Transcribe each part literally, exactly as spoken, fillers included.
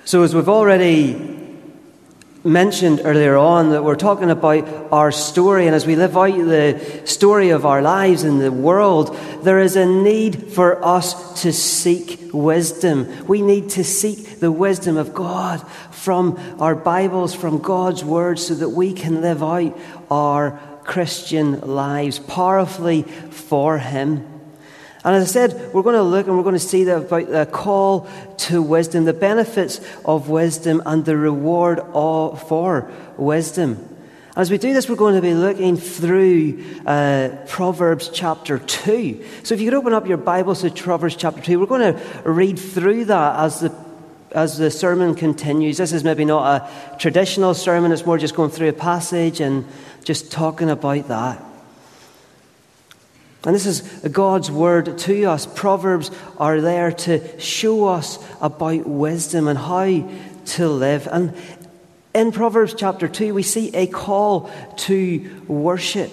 So as we've already mentioned earlier on, that we're talking about our story, and as we live out the story of our lives in the world, there is a need for us to seek wisdom. We need to seek the wisdom of God from our Bibles, from God's Word, so that we can live out our Christian lives powerfully for Him. And as I said, we're going to look and we're going to see that about the call to wisdom, the benefits of wisdom, and the reward of, for wisdom. As we do this, we're going to be looking through uh, Proverbs chapter two. So if you could open up your Bibles to Proverbs chapter two, we're going to read through that as the as the sermon continues. This is maybe not a traditional sermon, it's more just going through a passage and just talking about that. And this is God's word to us. Proverbs are there to show us about wisdom and how to live. And in Proverbs chapter two, we see a call to worship.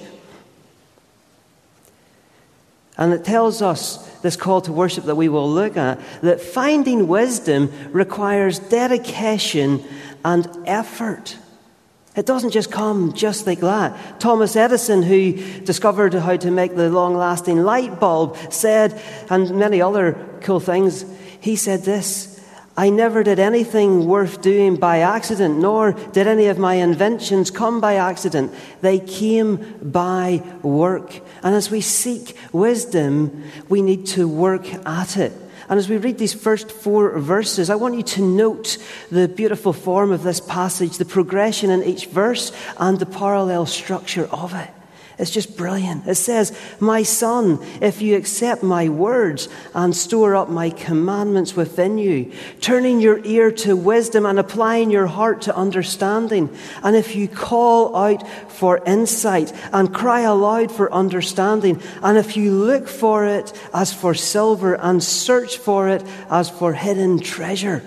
And it tells us, this call to worship that we will look at, that finding wisdom requires dedication and effort. It doesn't just come just like that. Thomas Edison, who discovered how to make the long-lasting light bulb, said, and many other cool things, he said this: "I never did anything worth doing by accident, nor did any of my inventions come by accident. They came by work." And as we seek wisdom, we need to work at it. And as we read these first four verses, I want you to note the beautiful form of this passage, the progression in each verse, and the parallel structure of it. It's just brilliant. It says, "My son, if you accept my words and store up my commandments within you, turning your ear to wisdom and applying your heart to understanding, and if you call out for insight and cry aloud for understanding, and if you look for it as for silver and search for it as for hidden treasure."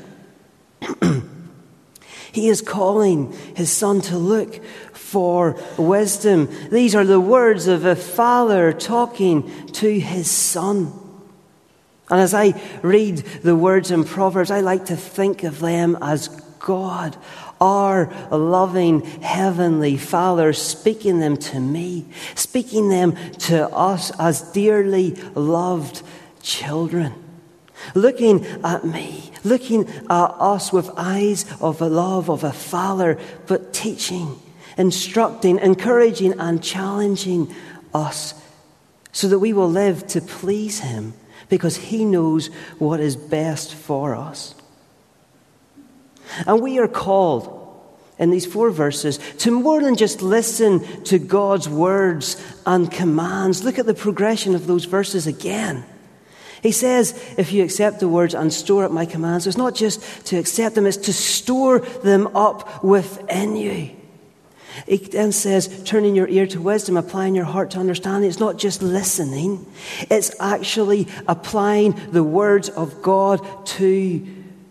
He is calling his son to look for wisdom. These are the words of a father talking to his son. And as I read the words in Proverbs, I like to think of them as God, our loving heavenly Father, speaking them to me, speaking them to us as dearly loved children. Looking at me, looking at us with eyes of a love of a father, but teaching, instructing, encouraging, and challenging us so that we will live to please him because he knows what is best for us. And we are called in these four verses to more than just listen to God's words and commands. Look at the progression of those verses again. He says, if you accept the words and store up my commands, it's not just to accept them, it's to store them up within you. He then says, turning your ear to wisdom, applying your heart to understanding. It's not just listening, it's actually applying the words of God to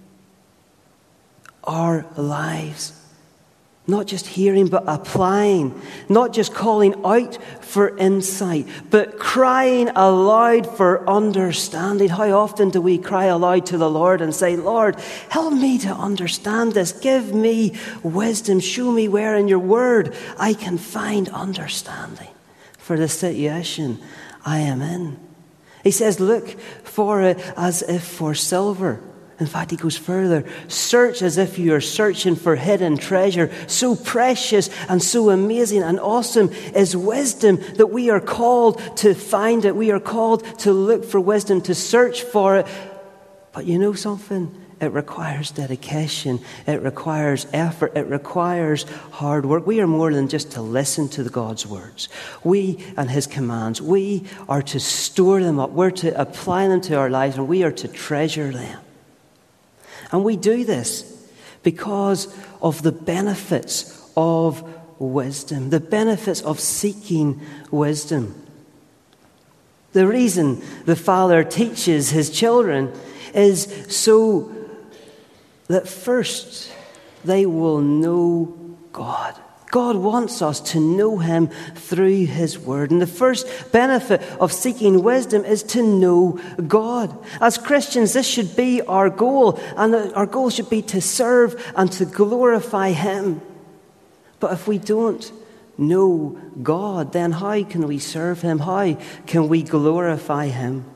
our lives. Not just hearing, but applying. Not just calling out for insight, but crying aloud for understanding. How often do we cry aloud to the Lord and say, "Lord, help me to understand this. Give me wisdom. Show me where in your word I can find understanding for the situation I am in." He says, look for it as if for silver. In fact, he goes further. Search as if you are searching for hidden treasure. So precious and so amazing and awesome is wisdom that we are called to find it. We are called to look for wisdom, to search for it. But you know something? It requires dedication. It requires effort. It requires hard work. We are more than just to listen to God's words. We and his commands, we are to store them up. We're to apply them to our lives, and we are to treasure them. And we do this because of the benefits of wisdom, the benefits of seeking wisdom. The reason the Father teaches his children is so that first they will know God. God wants us to know him through his word. And the first benefit of seeking wisdom is to know God. As Christians, this should be our goal. And our goal should be to serve and to glorify him. But if we don't know God, then how can we serve him? How can we glorify him?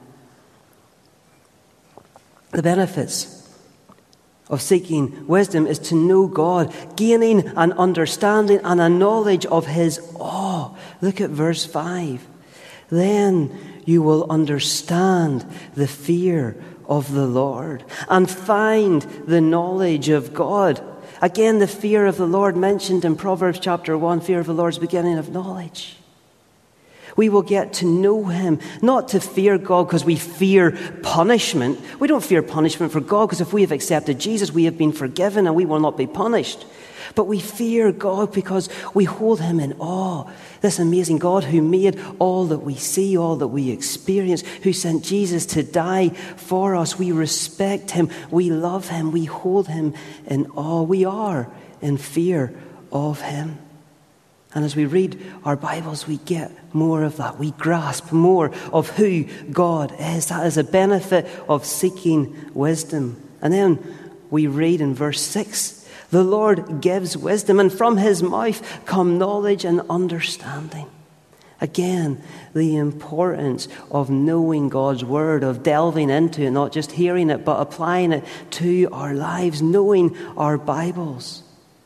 The benefits of seeking wisdom is to know God, gaining an understanding and a knowledge of his awe. Look at verse five. Then you will understand the fear of the Lord and find the knowledge of God. Again, the fear of the Lord mentioned in Proverbs chapter one, fear of the Lord is the beginning of knowledge. We will get to know him, not to fear God because we fear punishment. We don't fear punishment for God because if we have accepted Jesus, we have been forgiven and we will not be punished. But we fear God because we hold him in awe. This amazing God who made all that we see, all that we experience, who sent Jesus to die for us. We respect him. We love him. We hold him in awe. We are in fear of him. And as we read our Bibles, we get more of that. We grasp more of who God is. That is a benefit of seeking wisdom. And then we read in verse six, the Lord gives wisdom, and from his mouth come knowledge and understanding. Again, the importance of knowing God's word, of delving into it, not just hearing it, but applying it to our lives, knowing our Bibles.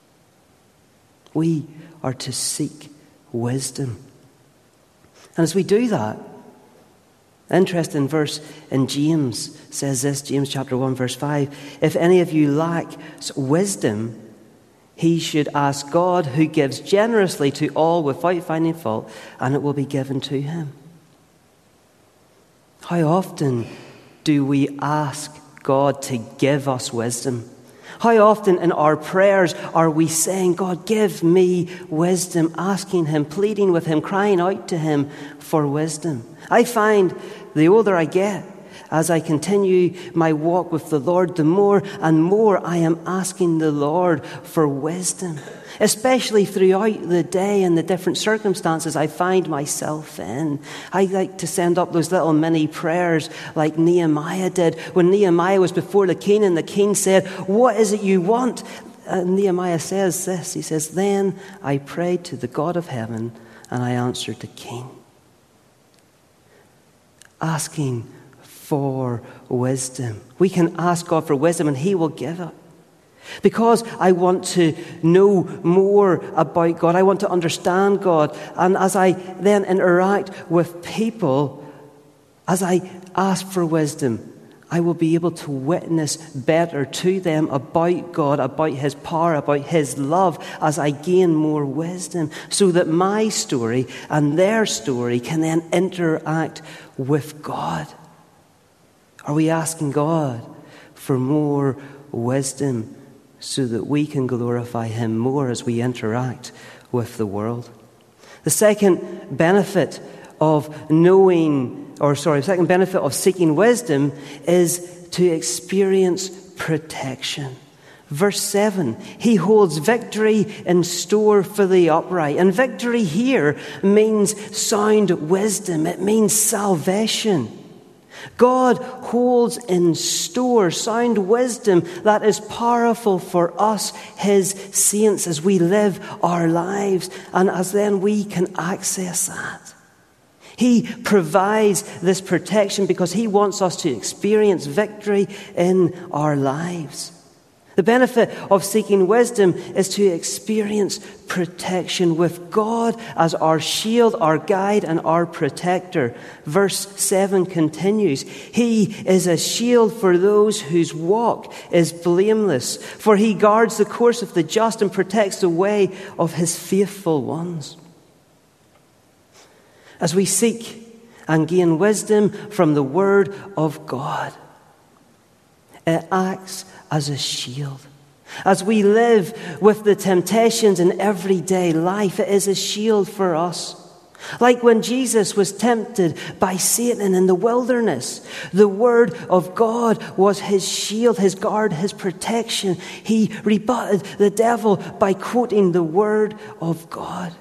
We are to seek wisdom. And as we do that, interesting verse in James says this, James chapter one, verse five, if any of you lack wisdom, he should ask God, who gives generously to all without finding fault, and it will be given to him. How often do we ask God to give us wisdom? How often in our prayers are we saying, God, give me wisdom, asking him, pleading with him, crying out to him for wisdom? I find the older I get, as I continue my walk with the Lord, the more and more I am asking the Lord for wisdom, especially throughout the day and the different circumstances I find myself in. I like to send up those little mini prayers like Nehemiah did. When Nehemiah was before the king and the king said, what is it you want? And Nehemiah says this, he says, then I prayed to the God of heaven and I answered the king. Asking for wisdom. We can ask God for wisdom and he will give it. Because I want to know more about God. I want to understand God. And as I then interact with people, as I ask for wisdom, I will be able to witness better to them about God, about his power, about his love, as I gain more wisdom, so that my story and their story can then interact with God. Are we asking God for more wisdom so that we can glorify him more as we interact with the world? The second benefit of knowing, or sorry, the second benefit of seeking wisdom is to experience protection. Verse seven, he holds victory in store for the upright. And victory here means sound wisdom. It means salvation. God holds in store sound wisdom that is powerful for us, his saints, as we live our lives and as then we can access that. He provides this protection because he wants us to experience victory in our lives. The benefit of seeking wisdom is to experience protection with God as our shield, our guide, and our protector. Verse seven continues, he is a shield for those whose walk is blameless, for he guards the course of the just and protects the way of his faithful ones. As we seek and gain wisdom from the word of God, it acts as a shield. As we live with the temptations in everyday life, it is a shield for us. Like when Jesus was tempted by Satan in the wilderness, the word of God was his shield, his guard, his protection. He rebutted the devil by quoting the word of God.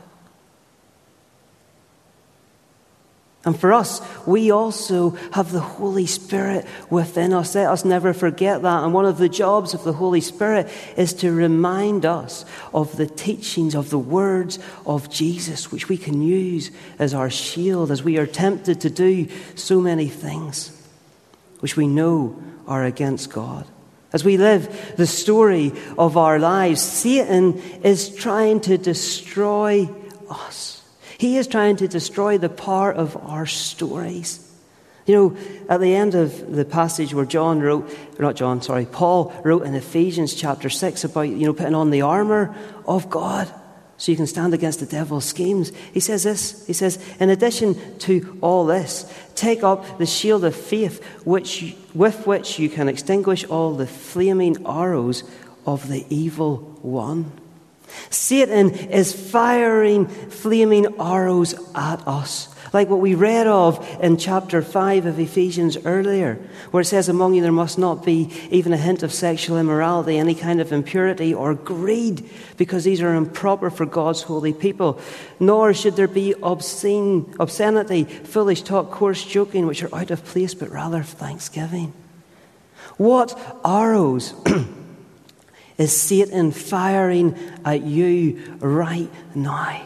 And for us, we also have the Holy Spirit within us. Let us never forget that. And one of the jobs of the Holy Spirit is to remind us of the teachings, of the words of Jesus, which we can use as our shield as we are tempted to do so many things which we know are against God. As we live the story of our lives, Satan is trying to destroy us. He is trying to destroy the power of our stories. You know, at the end of the passage where John wrote, or not John, sorry, Paul wrote in Ephesians chapter six about, you know, putting on the armor of God so you can stand against the devil's schemes. He says this, he says, in addition to all this, take up the shield of faith which, with which you can extinguish all the flaming arrows of the evil one. Satan is firing flaming arrows at us, like what we read of in chapter five of Ephesians earlier, where it says, among you there must not be even a hint of sexual immorality, any kind of impurity or greed, because these are improper for God's holy people. Nor should there be obscene, obscenity, foolish talk, coarse joking, which are out of place, but rather thanksgiving. What arrows is Satan firing at you right now?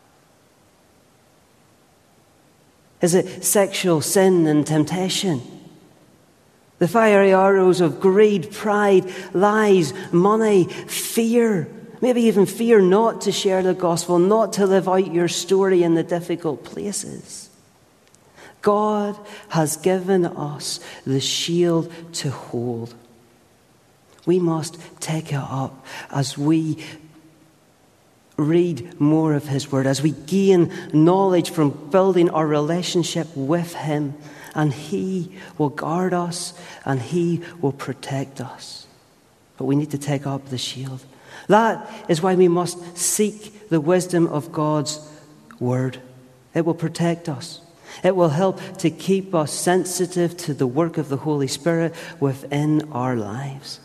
Is it sexual sin and temptation? The fiery arrows of greed, pride, lies, money, fear. Maybe even fear not to share the gospel, not to live out your story in the difficult places. God has given us the shield to hold. We must take it up as we read more of his word, as we gain knowledge from building our relationship with him, and he will guard us and he will protect us. But we need to take up the shield. That is why we must seek the wisdom of God's word. It will protect us. It will help to keep us sensitive to the work of the Holy Spirit within our lives.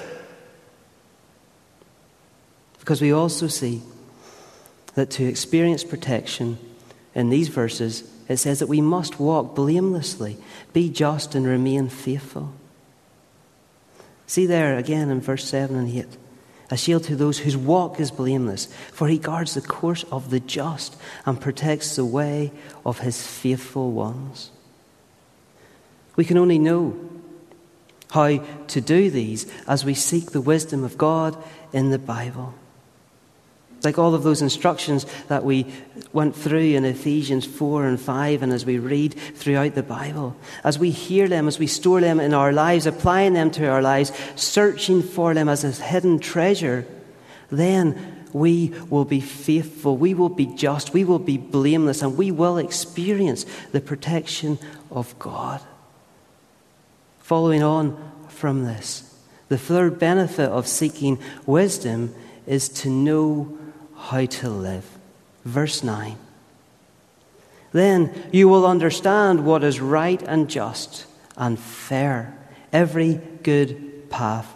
Because we also see that to experience protection in these verses, it says that we must walk blamelessly, be just and remain faithful. See there again in verse seven and eight. A shield to those whose walk is blameless, for he guards the course of the just and protects the way of his faithful ones. We can only know how to do these as we seek the wisdom of God in the Bible. Like all of those instructions that we went through in Ephesians four and five, and as we read throughout the Bible, as we hear them, as we store them in our lives, applying them to our lives, searching for them as a hidden treasure, then we will be faithful, we will be just, we will be blameless, and we will experience the protection of God. Following on from this, the third benefit of seeking wisdom is to know how to live. Verse nine. Then you will understand what is right and just and fair, every good path.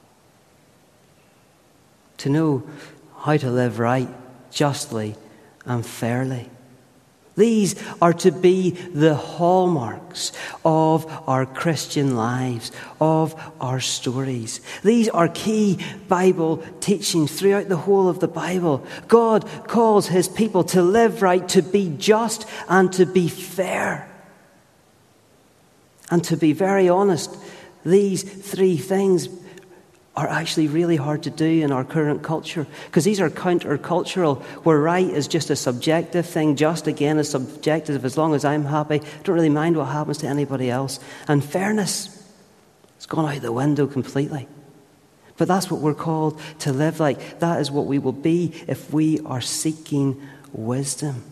To know how to live right, justly, and fairly. These are to be the hallmarks of our Christian lives, of our stories. These are key Bible teachings throughout the whole of the Bible. God calls his people to live right, to be just, and to be fair. And to be very honest, these three things are actually really hard to do in our current culture, because these are countercultural, where right is just a subjective thing, just again is subjective. As long as I'm happy, I don't really mind what happens to anybody else. And fairness, it's gone out the window completely. But that's what we're called to live like. That is what we will be if we are seeking wisdom.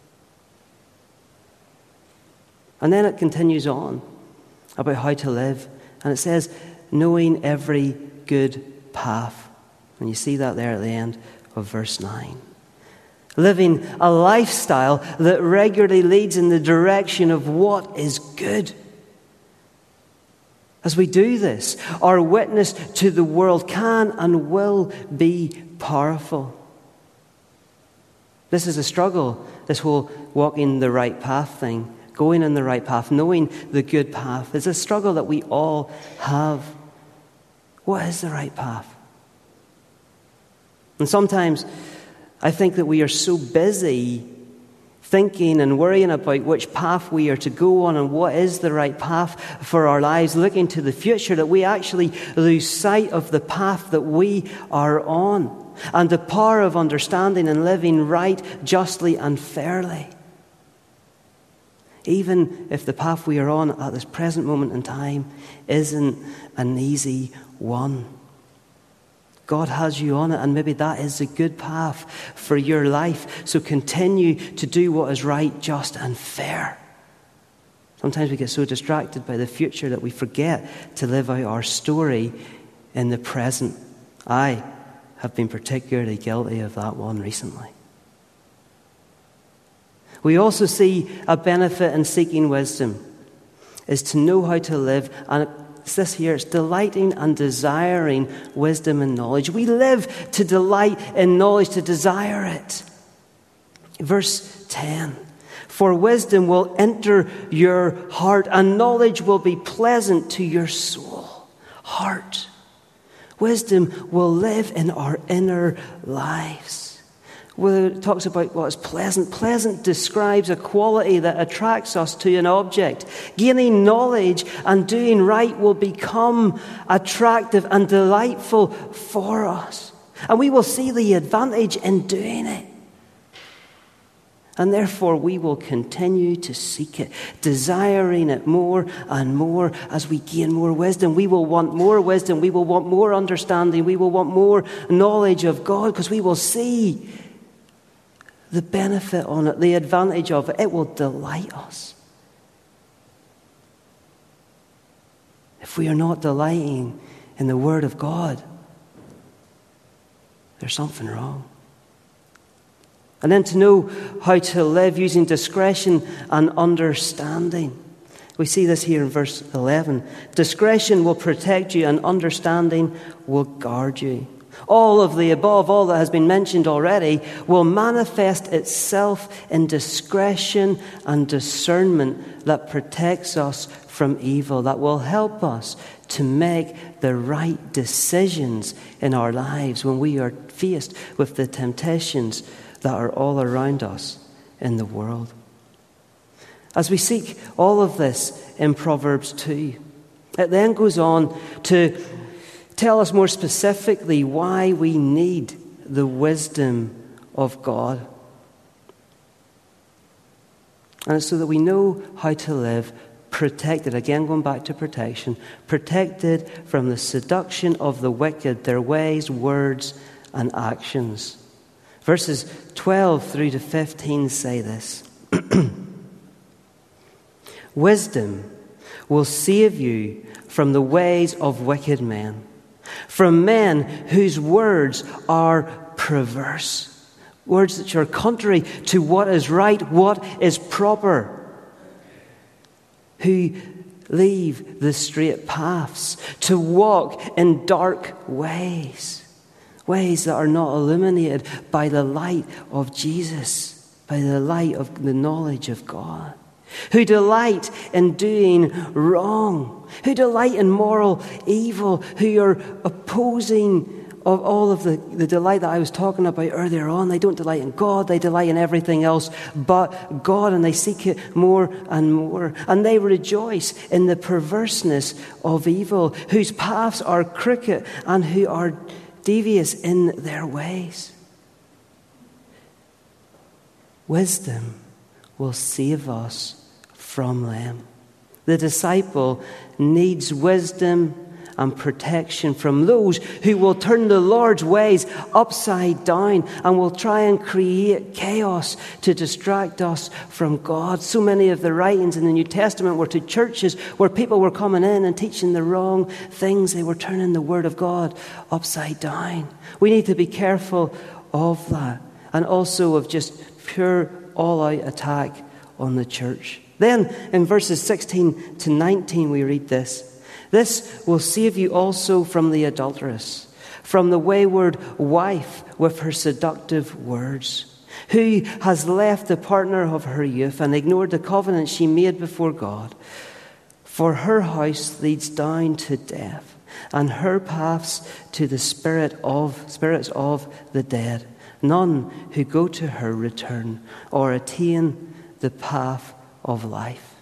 And then it continues on about how to live, and it says, knowing every good path. And you see that there at the end of verse nine. living a lifestyle that regularly leads in the direction of what is good. As we do this, our witness to the world can and will be powerful. This is a struggle, this whole walking the right path thing, going in the right path, knowing the good path. It's a struggle that we all have. What is the right path? And sometimes I think that we are so busy thinking and worrying about which path we are to go on and what is the right path for our lives, looking to the future, that we actually lose sight of the path that we are on and the power of understanding and living right, justly and fairly. Even if the path we are on at this present moment in time isn't an easy one. God has you on it, and maybe that is a good path for your life. So continue to do what is right, just, and fair. Sometimes we get so distracted by the future that we forget to live out our story in the present. I have been particularly guilty of that one recently. We also see a benefit in seeking wisdom is to know how to live, and it's this here, it's delighting and desiring wisdom and knowledge. We live to delight in knowledge, to desire it. Verse ten, for wisdom will enter your heart, and knowledge will be pleasant to your soul. Heart. Wisdom will live in our inner lives. Where it talks about what is pleasant. Pleasant describes a quality that attracts us to an object. Gaining knowledge and doing right will become attractive and delightful for us. And we will see the advantage in doing it. And therefore we will continue to seek it, desiring it more and more as we gain more wisdom. We will want more wisdom. We will want more understanding. We will want more knowledge of God, because we will see the benefit on it, the advantage of it. It will delight us. If we are not delighting in the Word of God, there's something wrong. And then to know how to live using discretion and understanding. We see this here in verse eleven. Discretion will protect you, and understanding will guard you. All of the above, all that has been mentioned already, will manifest itself in discretion and discernment that protects us from evil, that will help us to make the right decisions in our lives when we are faced with the temptations that are all around us in the world. As we seek all of this in Proverbs two, it then goes on to tell us more specifically why we need the wisdom of God. And it's so that we know how to live protected, again going back to protection, protected from the seduction of the wicked, their ways, words, and actions. Verses twelve through to fifteen say this. Wisdom will save you from the ways of wicked men, from men whose words are perverse, words that are contrary to what is right, what is proper, who leave the straight paths to walk in dark ways, ways that are not illuminated by the light of Jesus, by the light of the knowledge of God, who delight in doing wrong, who delight in moral evil, who are opposing of all of the, the delight that I was talking about earlier on. They don't delight in God, they delight in everything else but God, and they seek it more and more. And they rejoice in the perverseness of evil, whose paths are crooked and who are devious in their ways. Wisdom will save us from them. The disciple needs wisdom and protection from those who will turn the Lord's ways upside down and will try and create chaos to distract us from God. So many of the writings in the New Testament were to churches where people were coming in and teaching the wrong things. They were turning the Word of God upside down. We need to be careful of that. and also of just pure all-out attack on the church. Then in verses sixteen to nineteen we read this. This will save you also from the adulteress, from the wayward wife with her seductive words, who has left the partner of her youth and ignored the covenant she made before God. For her house leads down to death, and her paths to the spirit of spirits of the dead. None who go to her return or attain the path of life.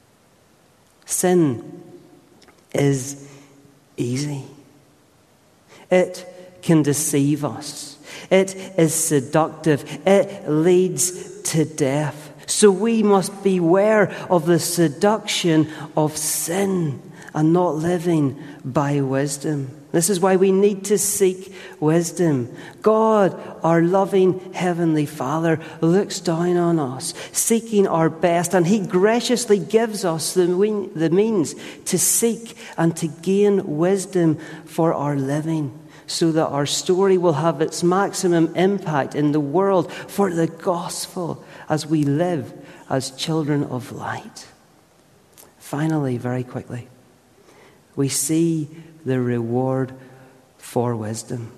Sin is easy. It can deceive us. It is seductive. It leads to death. So we must beware of the seduction of sin and not living by wisdom. This is why we need to seek wisdom. God, our loving Heavenly Father, looks down on us, seeking our best, and He graciously gives us the means to seek and to gain wisdom for our living, so that our story will have its maximum impact in the world for the gospel as we live as children of light. Finally, very quickly, we see the reward for wisdom.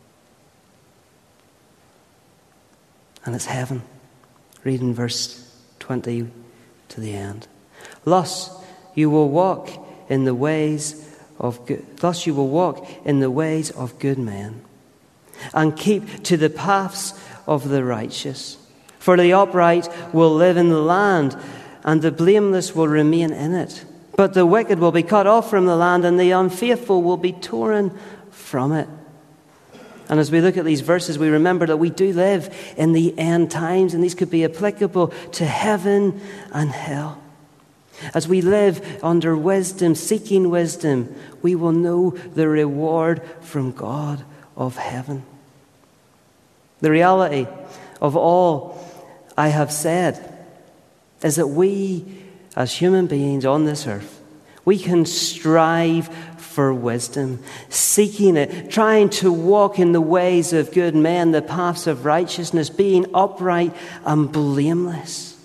And it's heaven. Read in verse twenty to the end. Thus you will walk in the ways of good, thus you will walk in the ways of good men, and keep to the paths of the righteous. For the upright will live in the land, and the blameless will remain in it. But the wicked will be cut off from the land, and the unfaithful will be torn from it. And as we look at these verses, we remember that we do live in the end times, and these could be applicable to heaven and hell. As we live under wisdom, seeking wisdom, we will know the reward from God of heaven. The reality of all I have said is that we, as human beings on this earth, we can strive for wisdom, seeking it, trying to walk in the ways of good men, the paths of righteousness, being upright and blameless.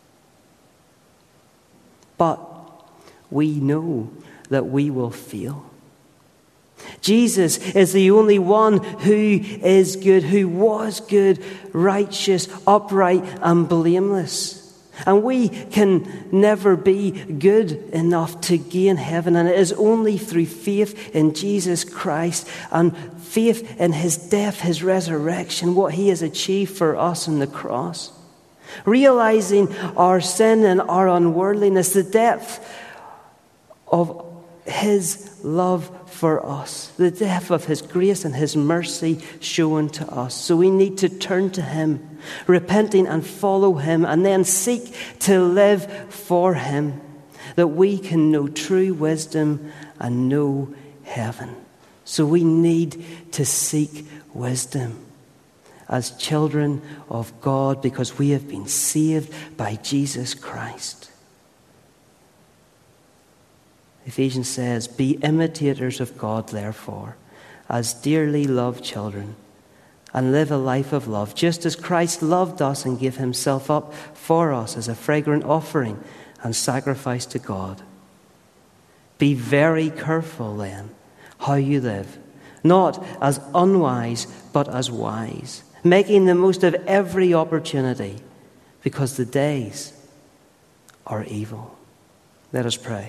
But we know that we will fail. Jesus is the only one who is good, who was good, righteous, upright, and blameless. And we can never be good enough to gain heaven. And it is only through faith in Jesus Christ and faith in His death, His resurrection, what He has achieved for us on the cross. Realizing our sin and our unworthiness, the depth of His love for us, the depth of His grace and His mercy shown to us. So we need to turn to Him, repenting and follow Him, and then seek to live for Him, that we can know true wisdom and know heaven. So we need to seek wisdom as children of God, because we have been saved by Jesus Christ. Ephesians says, "Be imitators of God, therefore, as dearly loved children, and live a life of love, just as Christ loved us and gave Himself up for us as a fragrant offering and sacrifice to God. Be very careful then how you live, not as unwise, but as wise, making the most of every opportunity, because the days are evil." Let us pray.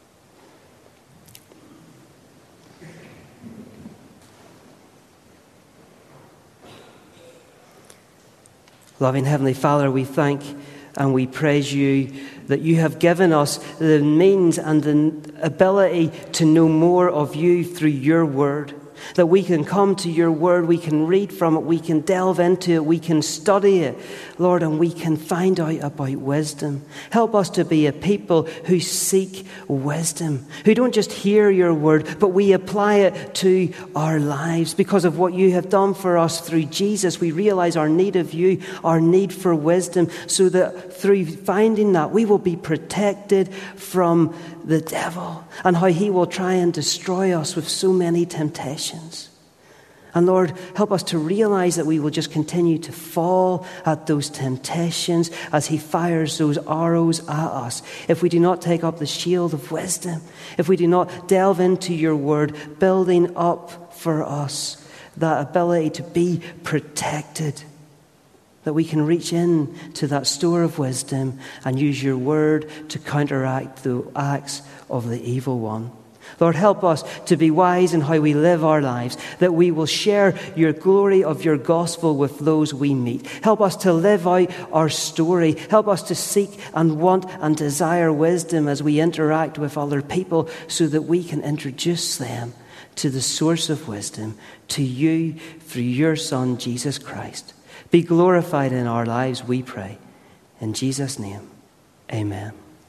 Loving Heavenly Father, we thank and we praise You that You have given us the means and the ability to know more of You through Your Word. That we can come to Your Word, we can read from it, we can delve into it, we can study it, Lord, and we can find out about wisdom. Help us to be a people who seek wisdom, who don't just hear Your Word, but we apply it to our lives. Because of what You have done for us through Jesus, we realize our need of You, our need for wisdom, so that through finding that, we will be protected from the devil and how he will try and destroy us with so many temptations. And Lord, help us to realize that we will just continue to fall at those temptations as he fires those arrows at us. If we do not take up the shield of wisdom, if we do not delve into your word, building up for us that ability to be protected, that we can reach in to that store of wisdom and use your word to counteract the acts of the evil one. Lord, help us to be wise in how we live our lives, that we will share your glory of your gospel with those we meet. Help us to live out our story. Help us to seek and want and desire wisdom as we interact with other people so that we can introduce them to the source of wisdom, to you through your Son, Jesus Christ. Be glorified in our lives, we pray. In Jesus' name, amen.